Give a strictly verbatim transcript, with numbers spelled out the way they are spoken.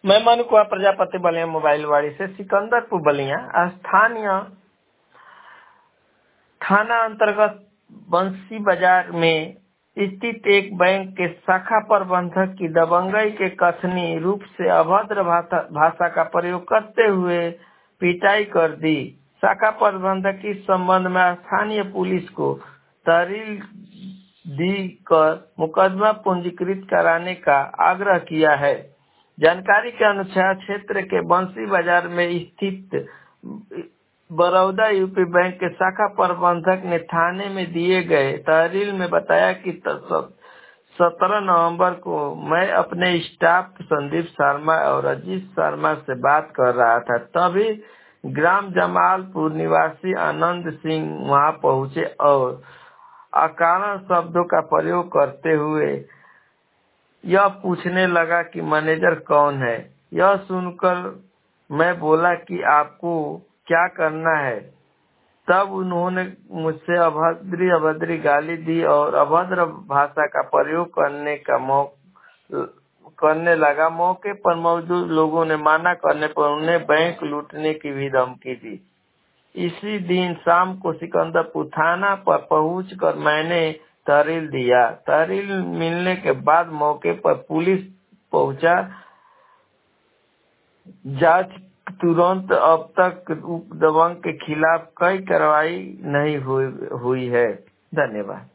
मैं मनु कुमार प्रजापति बलिया मोबाइल वाड़ी से सिकंदरपुर बलिया स्थानीय थाना अंतर्गत बंसी बाजार में स्थित एक बैंक के शाखा प्रबंधक की दबंगई के कथनी रूप से अभद्र भाषा, भाषा का प्रयोग करते हुए पिटाई कर दी। शाखा प्रबंधक इस संबंध में स्थानीय पुलिस को तहरीर दी कर मुकदमा पंजीकृत कराने का आग्रह किया है। जानकारी के अनुसार क्षेत्र के बंसी बाजार में स्थित बड़ौदा यूपी बैंक के शाखा प्रबंधक ने थाने में दिए गए तहरीर में बताया कि सत्रह नवंबर को मैं अपने स्टाफ संदीप शर्मा और अजीत शर्मा से बात कर रहा था, तभी ग्राम जमालपुर निवासी आनंद सिंह वहां पहुंचे और अकारण शब्दों का प्रयोग करते हुए यह पूछने लगा कि मैनेजर कौन है। यह सुनकर मैं बोला कि आपको क्या करना है। तब उन्होंने मुझसे अभद्री अभद्री गाली दी और अभद्र भाषा का प्रयोग करने का मौका करने लगा। मौके पर मौजूद लोगों ने माना करने पर उन्हें बैंक लूटने की भी धमकी दी। इसी दिन शाम को सिकंदरपुर थाना पर पहुंचकर मैंने तहरीर दिया। तहरीर मिलने के बाद मौके पर पुलिस पहुंचा। जांच तुरंत अब तक दबंग के खिलाफ कोई कार्रवाई नहीं हुई हुई है। धन्यवाद।